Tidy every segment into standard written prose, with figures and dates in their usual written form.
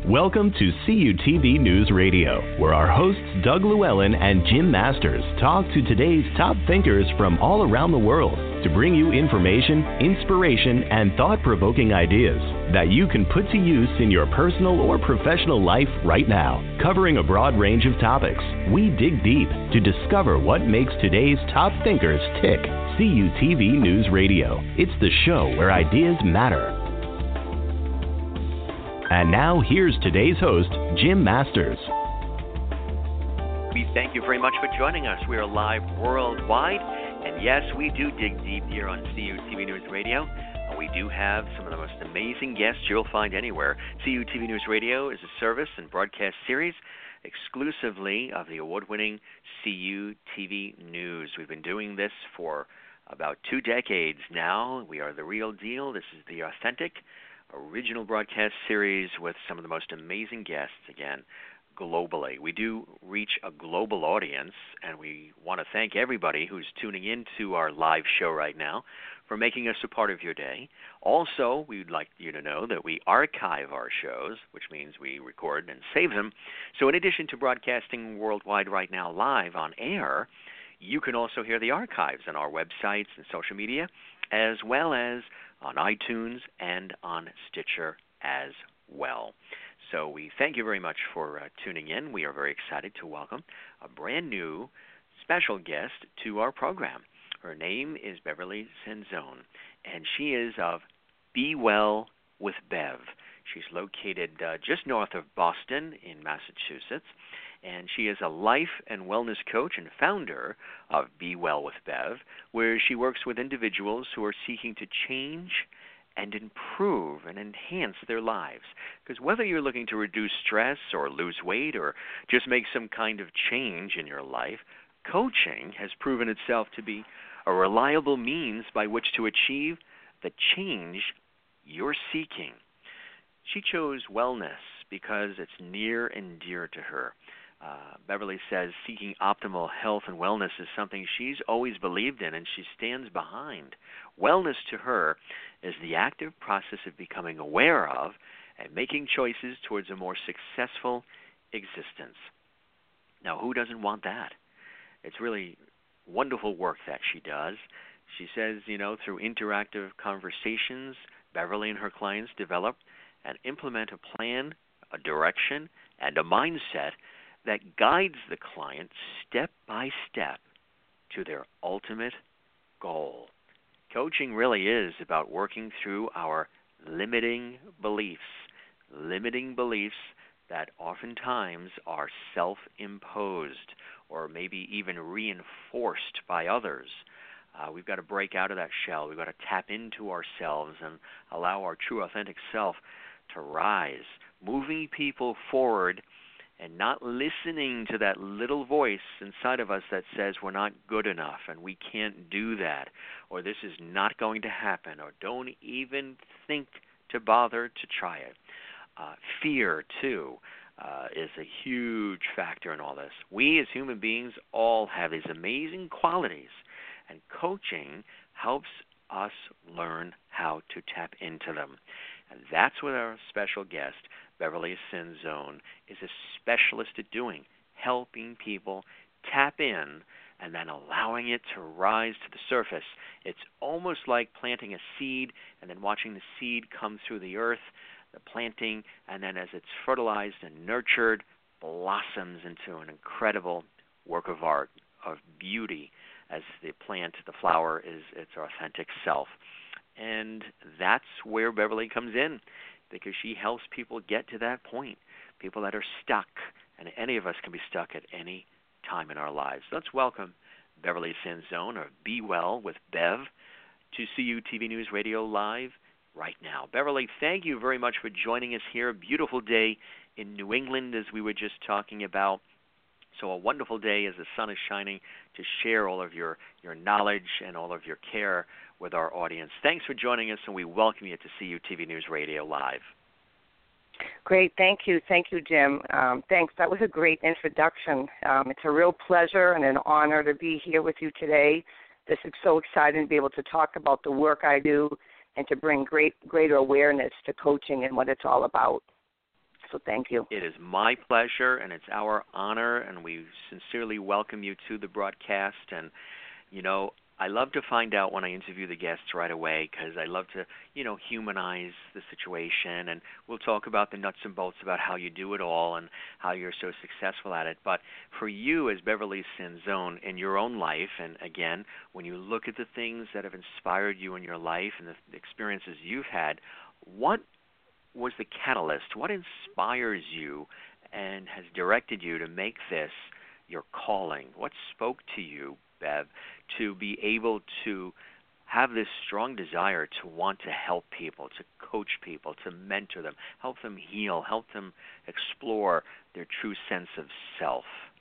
Welcome to CUTV News Radio, where our hosts Doug Llewellyn and Jim Masters talk to today's top thinkers from all around the world to bring you information, inspiration, and thought-provoking ideas that you can put to use in your personal or professional life right now. Covering a broad range of topics, we dig deep to discover what makes today's top thinkers tick. CUTV News Radio. It's the show where ideas matter. And now, here's today's host, Jim Masters. We thank you very much for joining us. We are live worldwide, and yes, we do dig deep here on CUTV News Radio. We do have some of the most amazing guests you'll find anywhere. CUTV News Radio is a service and broadcast series exclusively of the award-winning CUTV News. We've been doing this for about 2 decades now. We are the real deal. This is the authentic original broadcast series with some of the most amazing guests, again, globally. We do reach a global audience, and we want to thank everybody who's tuning in to our live show right now for making us a part of your day. Also, we'd like you to know that we archive our shows, which means we record and save them. So in addition to broadcasting worldwide right now live on air, you can also hear the archives on our websites and social media, as well as on iTunes and on Stitcher as well. So we thank you very much for tuning in. We are very excited to welcome a brand new special guest to our program. Her name is Beverly Sanzone, and she is of Be Well with Bev. She's located just north of Boston in Massachusetts, and she is a life and wellness coach and founder of Be Well with Bev, where she works with individuals who are seeking to change and improve and enhance their lives. Because whether you're looking to reduce stress or lose weight or just make some kind of change in your life, coaching has proven itself to be a reliable means by which to achieve the change you're seeking. She chose wellness because it's near and dear to her. Beverly says seeking optimal health and wellness is something she's always believed in and she stands behind. Wellness to her is the active process of becoming aware of and making choices towards a more successful existence. Now, who doesn't want that? It's really wonderful work that she does. She says, through interactive conversations, Beverly and her clients develop and implement a plan, a direction, and a mindset that guides the client step by step to their ultimate goal. Coaching really is about working through our limiting beliefs that oftentimes are self-imposed or maybe even reinforced by others. We've got to break out of that shell. We've got to tap into ourselves and allow our true, authentic self to rise, moving people forward and not listening to that little voice inside of us that says we're not good enough and we can't do that, or this is not going to happen, or don't even think to bother to try it. Fear, too, is a huge factor in all this. We as human beings all have these amazing qualities, and coaching helps us learn how to tap into them. And that's what our special guest, Beverly Sanzone, is a specialist at doing, helping people tap in and then allowing it to rise to the surface. It's almost like planting a seed and then watching the seed come through the earth, the planting, and then as it's fertilized and nurtured, blossoms into an incredible work of art, of beauty, as the plant, the flower, is its authentic self. And that's where Beverly comes in, because she helps people get to that point, people that are stuck, and any of us can be stuck at any time in our lives. Let's welcome Beverly Sanzone, or Be Well with Bev, to CUTV News Radio Live right now. Beverly, thank you very much for joining us here. A beautiful day in New England, as we were just talking about. So a wonderful day as the sun is shining to share all of your knowledge and all of your care with our audience. Thanks for joining us, and we welcome you to CUTV News Radio Live. Great. Thank you. Thank you, Jim. Thanks. That was a great introduction. It's a real pleasure and an honor to be here with you today. This is so exciting to be able to talk about the work I do and to bring greater awareness to coaching and what it's all about. So thank you. It is my pleasure, and it's our honor, and we sincerely welcome you to the broadcast. And, I love to find out when I interview the guests right away, because I love to, humanize the situation. And we'll talk about the nuts and bolts about how you do it all and how you're so successful at it. But for you as Beverly Sanzone in your own life, and again, when you look at the things that have inspired you in your life and the experiences you've had, what was the catalyst? What inspires you and has directed you to make this your calling? What spoke to you, Bev, to be able to have this strong desire to want to help people, to coach people, to mentor them, help them heal, help them explore their true sense of self?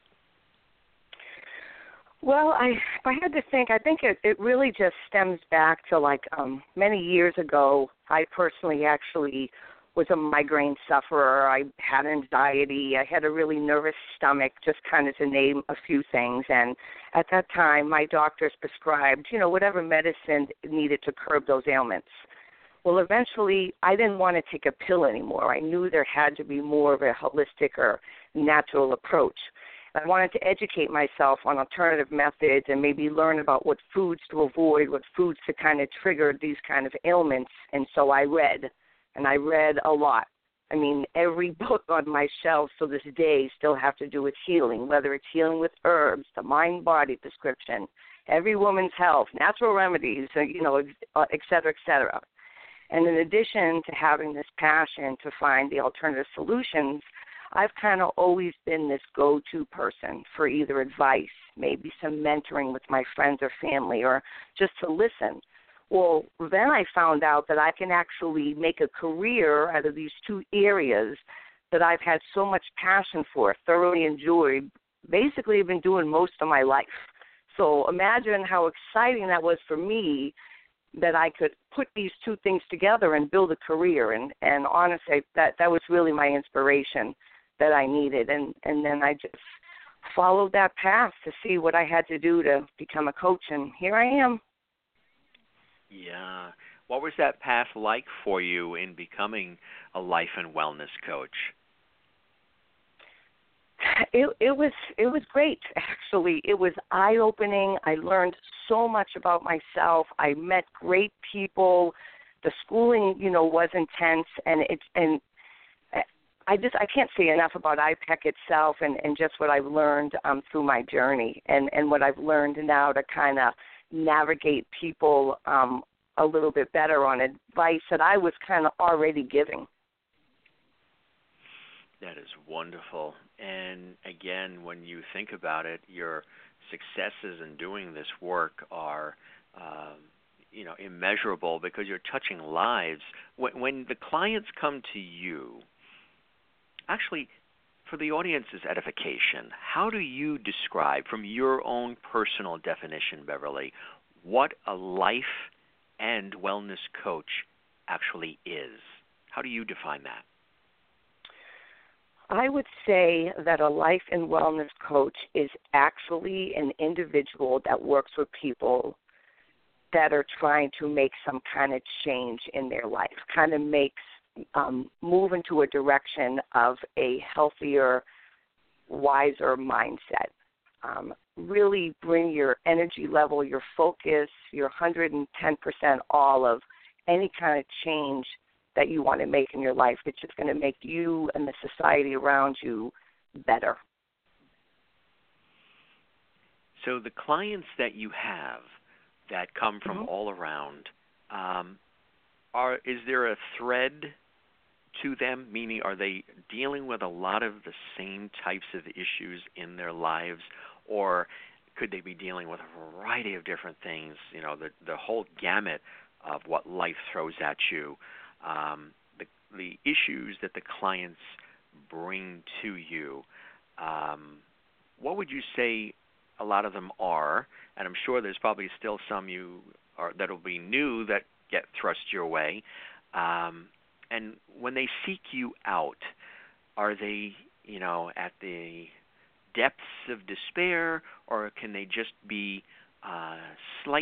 Well, if I had to think, I think it really just stems back to many years ago. I personally actually was a migraine sufferer. I had anxiety. I had a really nervous stomach, just kind of to name a few things. And at that time, my doctors prescribed, whatever medicine needed to curb those ailments. Well, eventually, I didn't want to take a pill anymore. I knew there had to be more of a holistic or natural approach. I wanted to educate myself on alternative methods and maybe learn about what foods to avoid, what foods to kind of trigger these kind of ailments. And so I read. And I read a lot. I mean, every book on my shelf to this day still have to do with healing, whether it's healing with herbs, the mind-body prescription, Every Woman's Health, natural remedies, et cetera, et cetera. And in addition to having this passion to find the alternative solutions, I've kind of always been this go-to person for either advice, maybe some mentoring with my friends or family, or just to listen. Well, then I found out that I can actually make a career out of these two areas that I've had so much passion for, thoroughly enjoyed. Basically, I've been doing most of my life. So imagine how exciting that was for me that I could put these two things together and build a career. And honestly, that was really my inspiration that I needed. And then I just followed that path to see what I had to do to become a coach, and here I am. Yeah. What was that path like for you in becoming a life and wellness coach? It was great, actually. It was eye-opening. I learned so much about myself. I met great people. The schooling, was intense, and I can't say enough about IPEC itself and just what I've learned through my journey and what I've learned now to kind of navigate people a little bit better on advice that I was kind of already giving. That is wonderful. And again, when you think about it, your successes in doing this work are, immeasurable because you're touching lives. When the clients come to you, actually, for the audience's edification, how do you describe, from your own personal definition, Beverly, what a life and wellness coach actually is? How do you define that? I would say that a life and wellness coach is actually an individual that works with people that are trying to make some kind of change in their life, kind of makes move into a direction of a healthier, wiser mindset. Really bring your energy level, your focus, your 110% all of any kind of change that you want to make in your life. It's just going to make you and the society around you better. So the clients that you have that come from Mm-hmm. all around, is there a thread to them? Meaning, are they dealing with a lot of the same types of issues in their lives, or could they be dealing with a variety of different things? The whole gamut of what life throws at you. The issues that the clients bring to you. What would you say a lot of them are? And I'm sure there's probably still some that'll be new that get thrust your way. And when they seek you out, are they, at the depths of despair, or can they just be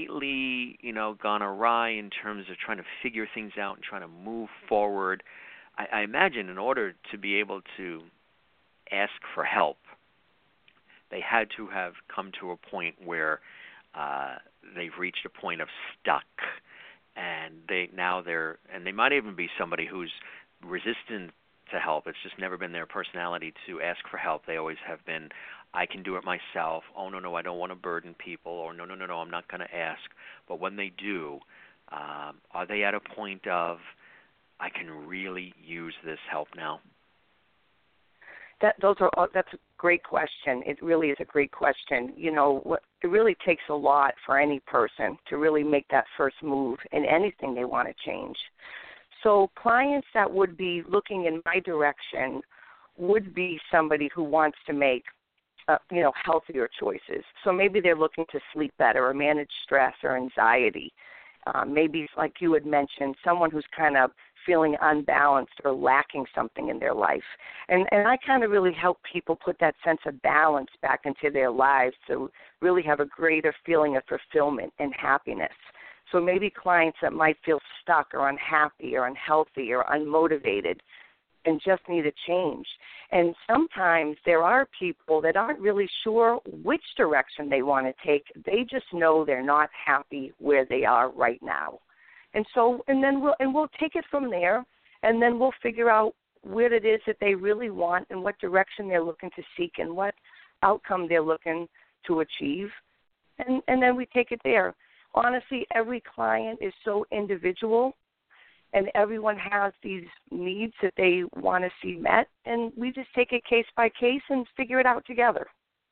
slightly, gone awry in terms of trying to figure things out and trying to move forward? I imagine in order to be able to ask for help, they had to have come to a point where they've reached a point of stuck, and they might even be somebody who's resistant to help. It's just never been their personality to ask for help. They always have been, I can do it myself. Oh, no, I don't want to burden people. Or no, I'm not going to ask. But when they do, are they at a point of, I can really use this help now? That's a great question. It really is a great question. It really takes a lot for any person to really make that first move in anything they want to change. So clients that would be looking in my direction would be somebody who wants to make, healthier choices. So maybe they're looking to sleep better or manage stress or anxiety. Maybe, like you had mentioned, someone who's kind of feeling unbalanced or lacking something in their life. And I kind of really help people put that sense of balance back into their lives to really have a greater feeling of fulfillment and happiness. So maybe clients that might feel stuck or unhappy or unhealthy or unmotivated and just need a change. And sometimes there are people that aren't really sure which direction they want to take. They just know they're not happy where they are right now. And then we'll take it from there, and then we'll figure out what it is that they really want and what direction they're looking to seek and what outcome they're looking to achieve. And then we take it there. Honestly, every client is so individual, and everyone has these needs that they want to see met, and we just take it case by case and figure it out together.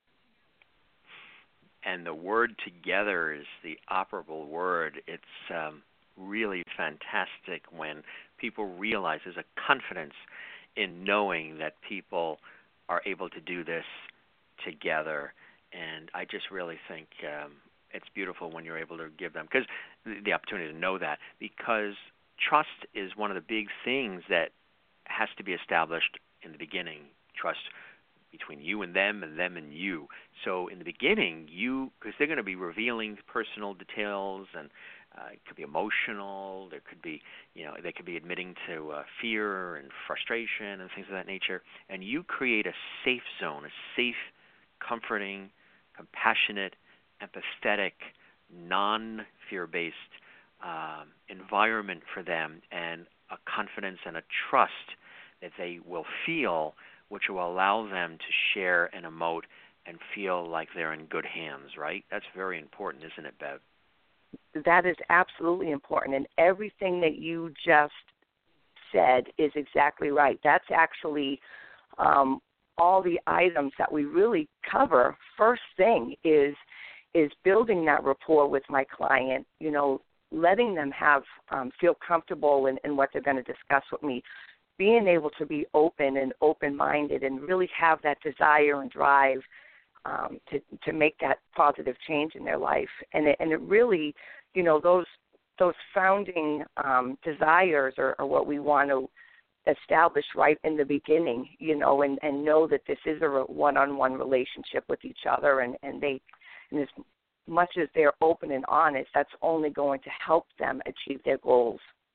And the word together is the operable word. It's really fantastic when people realize there's a confidence in knowing that people are able to do this together. And I just really think it's beautiful when you're able to give them the opportunity to know that, because trust is one of the big things that has to be established in the beginning. Trust between you and them and you. So in the beginning, because they're going to be revealing personal details, and it could be emotional. There could be, they could be admitting to fear and frustration and things of that nature. And you create a safe zone, a safe, comforting, compassionate, empathetic, non-fear-based environment for them, and a confidence and a trust that they will feel, which will allow them to share and emote and feel like they're in good hands, right? That's very important, isn't it, Bev? That is absolutely important, and everything that you just said is exactly right. That's actually all the items that we really cover. First thing is building that rapport with my client, letting them feel comfortable in what they're going to discuss with me, being able to be open and open-minded and really have that desire and drive to make that positive change in their life. And it really, those founding desires are what we want to establish right in the beginning, and know that this is a one-on-one relationship with each other, and as much as they're open and honest, that's only going to help them achieve their goals.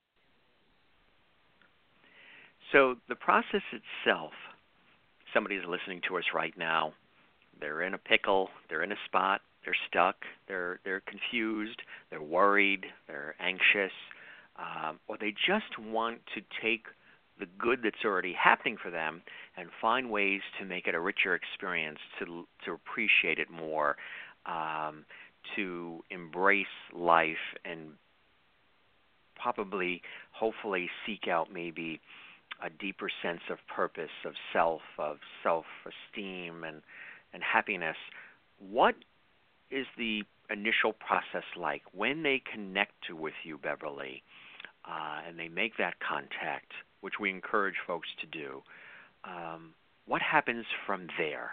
So the process itself, somebody's listening to us right now, they're in a pickle, they're in a spot, they're stuck, they're confused, they're worried, they're anxious, or they just want to take the good that's already happening for them and find ways to make it a richer experience, to appreciate it more, to embrace life, and hopefully seek out maybe a deeper sense of purpose, of self-esteem and happiness. What is the initial process like when they connect with you, Beverly, and they make that contact, which we encourage folks to do? What happens from there?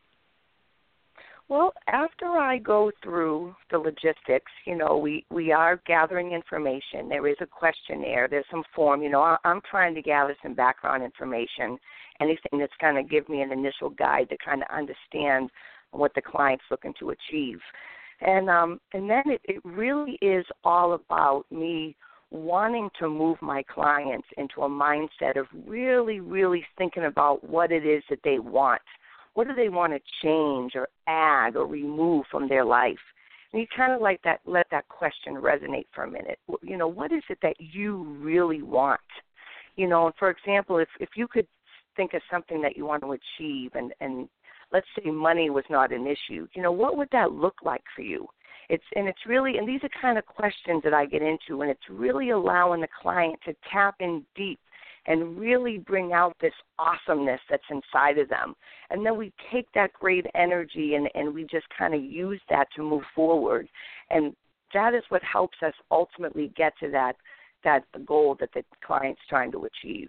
Well, after I go through the logistics, we are gathering information. There is a questionnaire. There's some form. I'm trying to gather some background information, anything that's going to give me an initial guide to kind of understand what the client's looking to achieve. And then it really is all about me wanting to move my clients into a mindset of really, really thinking about what it is that they want. What do they want to change or add or remove from their life? And you kind of like that, let that question resonate for a minute. You know, what is it that you really want? You know, for example, if you could think of something that you want to achieve and let's say money was not an issue, you know, what would that look like for you? It's really, and these are kind of questions that I get into, and it's really allowing the client to tap in deep and really bring out this awesomeness that's inside of them. And then we take that great energy and we just kind of use that to move forward. And that is what helps us ultimately get to that goal that the client's trying to achieve.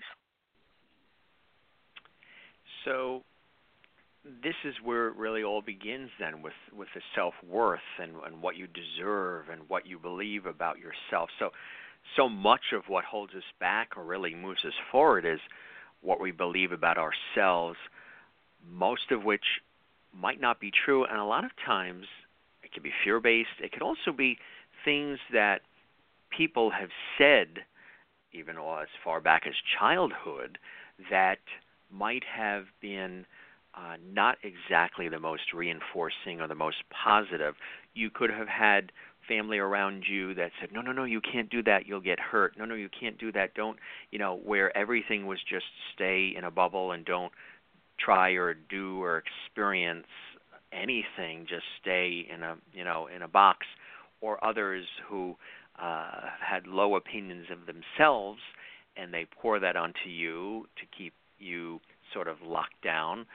So this is where it really all begins then with the self-worth and what you deserve and what you believe about yourself. So much of what holds us back or really moves us forward is what we believe about ourselves, most of which might not be true. And a lot of times it can be fear-based. It could also be things that people have said, even as far back as childhood, that might have been not exactly the most reinforcing or the most positive. You could have had family around you that said, no, you can't do that, you'll get hurt. No, you can't do that. Don't, where everything was just stay in a bubble and don't try or do or experience anything, just stay in a box. Or others who had low opinions of themselves, and they pour that onto you to keep you sort of locked down.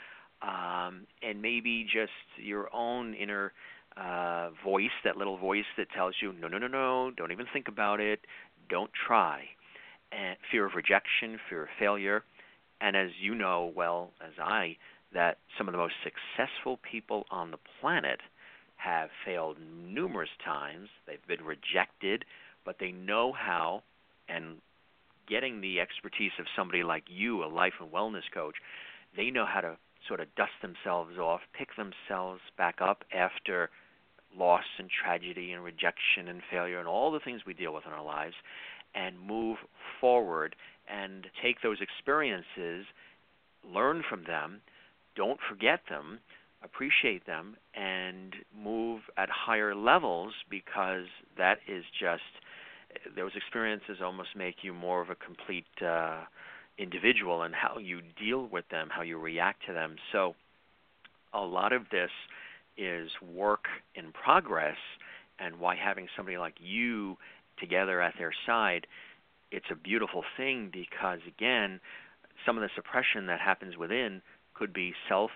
And maybe just your own inner voice, that little voice that tells you, no, don't even think about it, don't try. And fear of rejection, fear of failure. And as you know well as I, that some of the most successful people on the planet have failed numerous times. They've been rejected, but they know how, and getting the expertise of somebody like you, a life and wellness coach, they know how to sort of dust themselves off, pick themselves back up after loss and tragedy and rejection and failure and all the things we deal with in our lives, and move forward and take those experiences, learn from them, don't forget them, appreciate them, and move at higher levels, because that is just, those experiences almost make you more of a complete individual, and how you deal with them, how you react to them. So a lot of this is work in progress, and why having somebody like you together at their side, it's a beautiful thing, because again, some of the suppression that happens within could be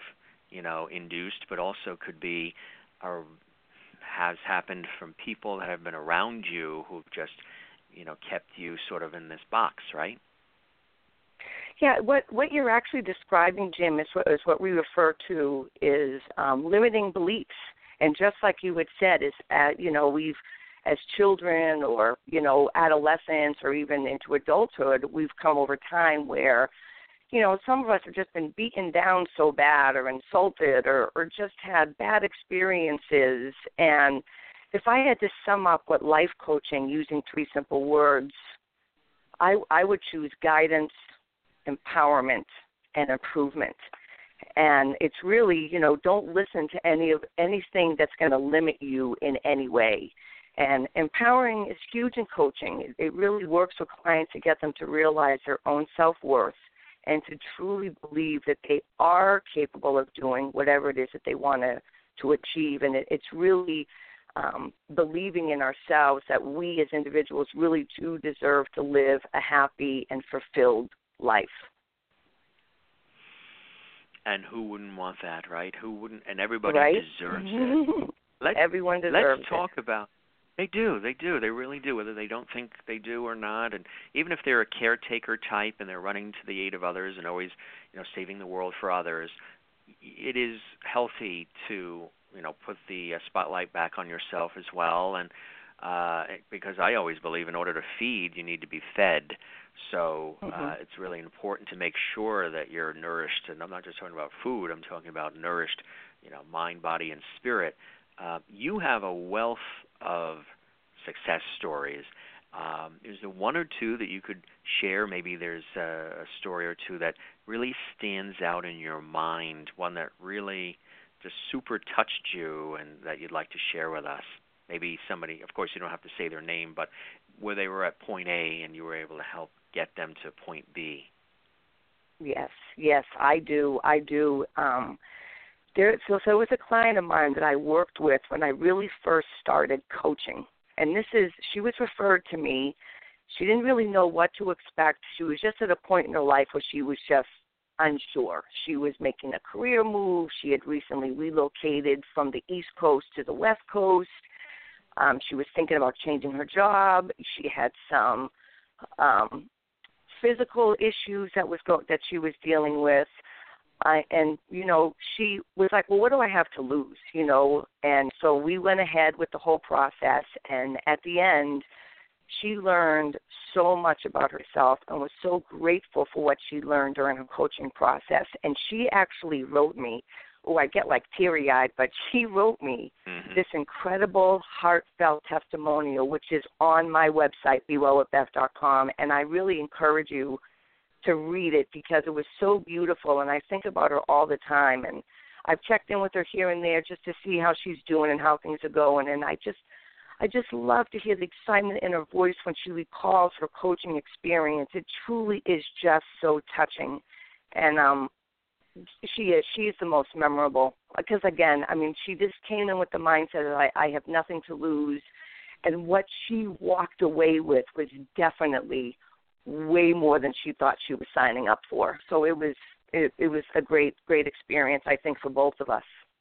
induced, but also could be or has happened from people that have been around you who've just, kept you sort of in this box, right? Yeah, what you're actually describing, Jim, is what we refer to is limiting beliefs. And just like you had said, is we've, as children or adolescents or even into adulthood, we've come over time where some of us have just been beaten down so bad or insulted or just had bad experiences. And if I had to sum up what life coaching using 3 simple words, I would choose guidance, empowerment, and improvement. And it's really, don't listen to anything that's going to limit you in any way. And empowering is huge in coaching. It really works with clients to get them to realize their own self-worth and to truly believe that they are capable of doing whatever it is that they want to achieve. And it's really believing in ourselves that we as individuals really do deserve to live a happy and fulfilled life. And who wouldn't want that, right? Who wouldn't? And everybody deserves it. Everyone deserves Let's talk about. They do. They really do, whether they don't think they do or not. And even if they're a caretaker type and they're running to the aid of others and always, saving the world for others, it is healthy to, put the spotlight back on yourself as well. And because I always believe in order to feed, you need to be fed. So it's really important to make sure that you're nourished. And I'm not just talking about food. I'm talking about nourished, mind, body, and spirit. You have a wealth of success stories. Is there one or two that you could share? Maybe there's a story or two that really stands out in your mind, one that really just super touched you and that you'd like to share with us. Maybe somebody, of course you don't have to say their name, but where they were at point A and you were able to help get them to point B. Yes, I do. There was a client of mine that I worked with when I really first started coaching. And she was referred to me. She didn't really know what to expect. She was just at a point in her life where she was just unsure. She was making a career move. She had recently relocated from the East Coast to the West Coast. She was thinking about changing her job. She had some physical issues that she was dealing with. And she was like, well, what do I have to lose, And so we went ahead with the whole process. And at the end, she learned so much about herself and was so grateful for what she learned during her coaching process. And she actually wrote me, I get like teary-eyed, but she wrote me this incredible, heartfelt testimonial, which is on my website, bewellwithbeth.com. And I really encourage you to read it because it was so beautiful, and I think about her all the time. And I've checked in with her here and there just to see how she's doing and how things are going. And I just love to hear the excitement in her voice when she recalls her coaching experience. It truly is just so touching. And she is the most memorable because, again, she just came in with the mindset that I have nothing to lose. And what she walked away with was definitely way more than she thought she was signing up for. So it was a great experience, I think, for both of us.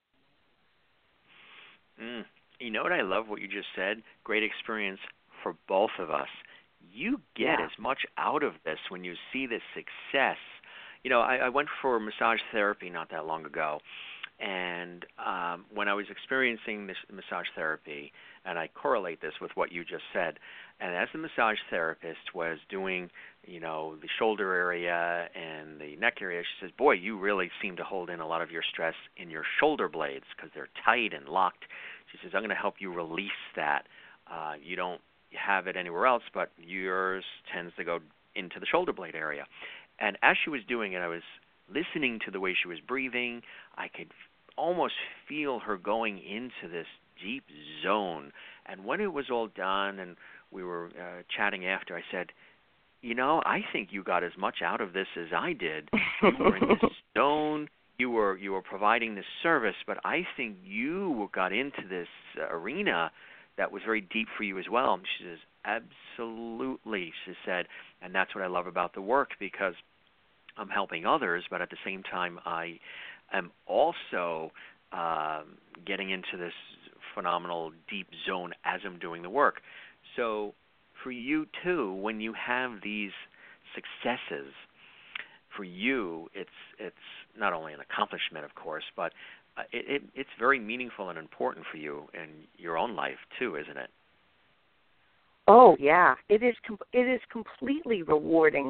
You know what I love what you just said? Great experience for both of us. You get as much out of this when you see this success. I went for massage therapy not that long ago, and when I was experiencing this massage therapy, and I correlate this with what you just said, and as the massage therapist was doing, the shoulder area and the neck area, she says, boy, you really seem to hold in a lot of your stress in your shoulder blades because they're tight and locked. She says, I'm going to help you release that. You don't have it anywhere else, but yours tends to go into the shoulder blade area. And as she was doing it, I was listening to the way she was breathing. I could almost feel her going into this deep zone. And when it was all done and we were chatting after, I said, I think you got as much out of this as I did. You were in this zone. You were providing this service, but I think you got into this arena that was very deep for you as well. And she says, absolutely, she said, and that's what I love about the work because I'm helping others, but at the same time I am also getting into this phenomenal deep zone as I'm doing the work. So for you too, when you have these successes, for you it's not only an accomplishment, of course, but it's very meaningful and important for you in your own life too, isn't it? Oh yeah, it is completely rewarding.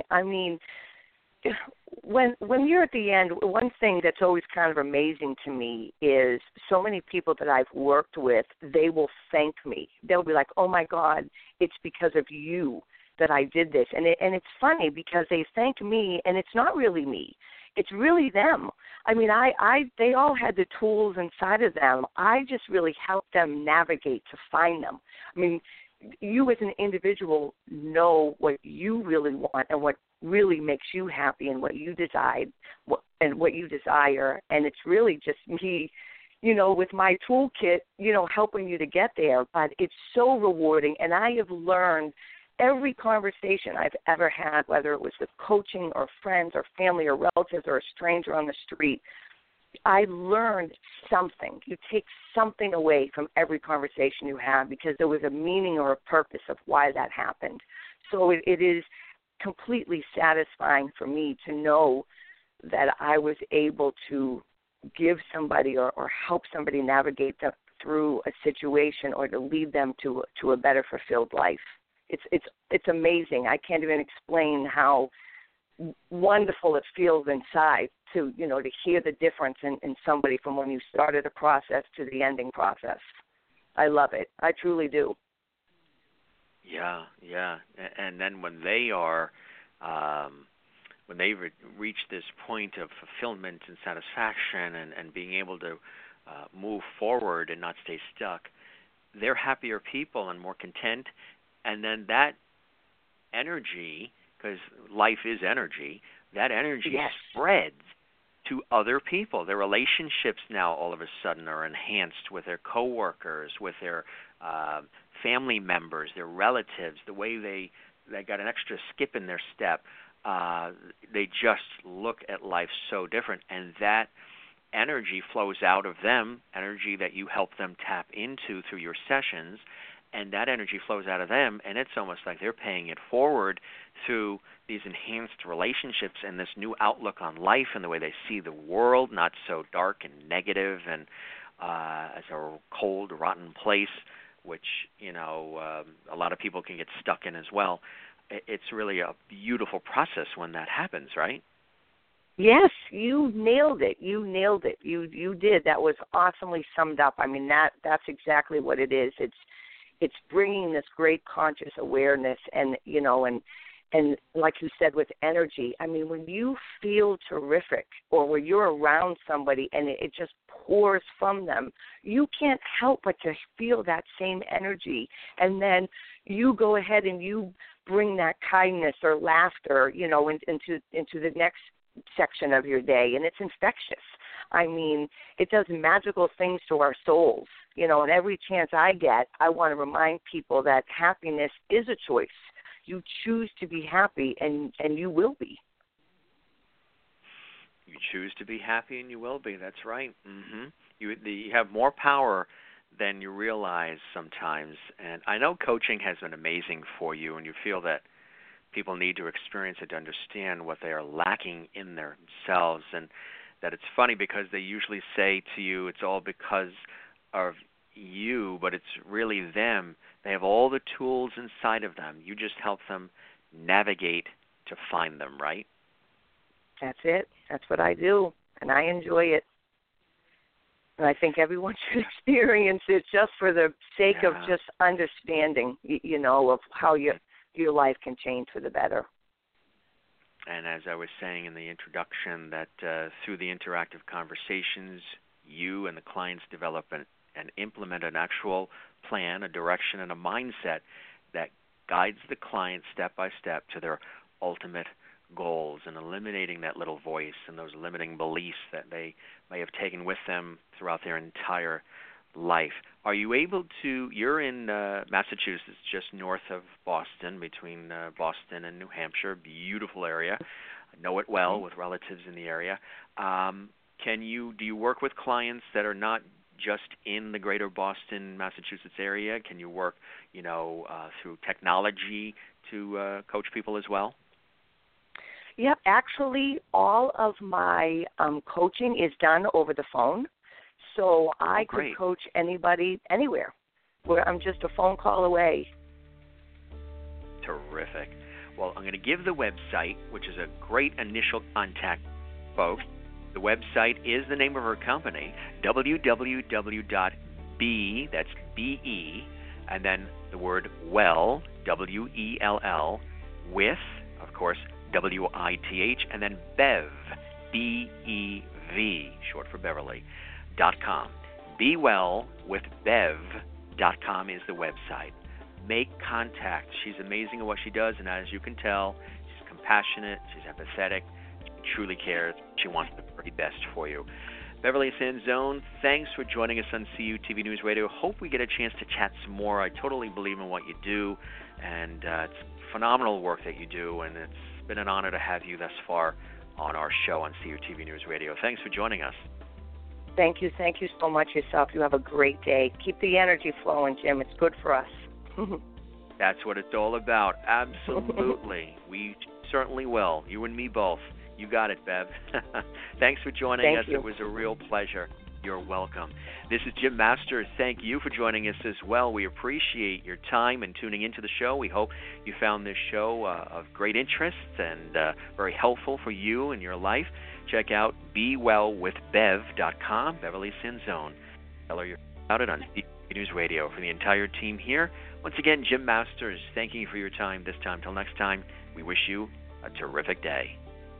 When you're at the end, one thing that's always kind of amazing to me is so many people that I've worked with, they will thank me. They'll be like, oh my God, it's because of you that I did this. And it's funny because they thank me and it's not really me. It's really them. They all had the tools inside of them. I just really helped them navigate to find them. You as an individual know what you really want and what really makes you happy and what you decide and what you desire. And it's really just me, with my toolkit, helping you to get there. But it's so rewarding. And I have learned every conversation I've ever had, whether it was with coaching or friends or family or relatives or a stranger on the street, I learned something. You take something away from every conversation you have because there was a meaning or a purpose of why that happened. So it is completely satisfying for me to know that I was able to give somebody or help somebody navigate through a situation or to lead them to a better fulfilled life. It's amazing. I can't even explain how wonderful it feels inside to hear the difference in somebody from when you started a process to the ending process. I love it. I truly do. Yeah, yeah. And then when they are, when they reach this point of fulfillment and satisfaction and being able to move forward and not stay stuck, they're happier people and more content. And then that energy, because life is energy, that energy Yes. spreads to other people. Their relationships now all of a sudden are enhanced with their coworkers, with their family members, their relatives. The way they got an extra skip in their step. They just look at life so different, and that energy flows out of them, energy that you help them tap into through your sessions, and that energy flows out of them, and it's almost like they're paying it forward through these enhanced relationships and this new outlook on life and the way they see the world, not so dark and negative and as a cold, rotten place, which, a lot of people can get stuck in as well. It's really a beautiful process when that happens, right? Yes, you nailed it. You nailed it. You did. That was awesomely summed up. I mean, that's exactly what it is. It's bringing this great conscious awareness, and like you said, with energy. I mean, when you feel terrific, or when you're around somebody and it just pours from them, you can't help but to feel that same energy, and then you go ahead and you bring that kindness or laughter, into the next section of your day, and it's infectious. I mean, it does magical things to our souls, and every chance I get, I want to remind people that happiness is a choice. You choose to be happy, and you will be. You choose to be happy, and you will be. That's right. Mm-hmm. You have more power than you realize sometimes. And I know coaching has been amazing for you, and you feel that people need to experience it to understand what they are lacking in themselves. And that it's funny because they usually say to you it's all because of you, but it's really them. They have all the tools inside of them. You just help them navigate to find them, right? That's it. That's what I do, and I enjoy it. And I think everyone should experience it just for the sake of just understanding, of how your life can change for the better. And as I was saying in the introduction, that through the interactive conversations, you and the clients develop and implement an actual plan, a direction, and a mindset that guides the client step by step to their ultimate goals, and eliminating that little voice and those limiting beliefs that they may have taken with them throughout their entire life. Are you able to, you're in Massachusetts, just north of Boston, between Boston and New Hampshire, beautiful area. I know it well with relatives in the area. Do you work with clients that are not just in the greater Boston, Massachusetts area? Can you work, through technology to coach people as well? Yep, actually, all of my coaching is done over the phone, so I could coach anybody anywhere, where I'm just a phone call away. Terrific. Well, I'm going to give the website, which is a great initial contact, folks. The website is the name of her company, www.be, that's B-E, and then the word well, W-E-L-L, with, of course, W-I-T-H, and then Bev, B-E-V, short for Beverly, .com. BeWellWithBev.com is the website. Make contact. She's amazing at what she does, and as you can tell, she's compassionate, she's empathetic, she truly cares, she wants the very best for you. Beverly Sanzone, thanks for joining us on CUTV News Radio. Hope we get a chance to chat some more. I totally believe in what you do, and it's phenomenal work that you do, and it's been an honor to have you thus far on our show on CUTV News Radio. Thanks for joining us. Thank you so much yourself. You have a great day. Keep the energy flowing, Jim. It's good for us. That's what it's all about. Absolutely. We certainly will. You and me both. You got it, Bev. Thanks for joining us. You. It was a real pleasure. You're welcome. This is Jim Masters. Thank you for joining us as well. We appreciate your time and tuning into the show. We hope you found this show of great interest and very helpful for you in your life. Check out BeWellWithBev.com, Beverly Sanzone. Tell her you're about it on News Radio. For the entire team here, once again, Jim Masters, thanking you for your time this time. Till next time, we wish you a terrific day.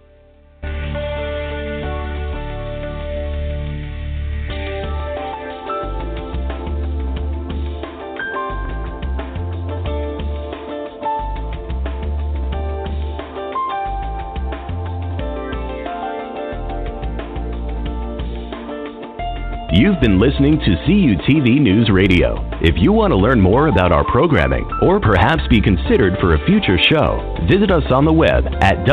You've been listening to CUTV News Radio. If you want to learn more about our programming or perhaps be considered for a future show, visit us on the web at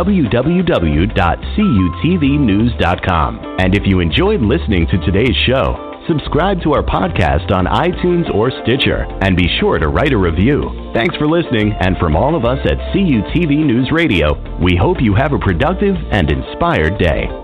www.cutvnews.com. And if you enjoyed listening to today's show, subscribe to our podcast on iTunes or Stitcher, and be sure to write a review. Thanks for listening, and from all of us at CUTV News Radio, we hope you have a productive and inspired day.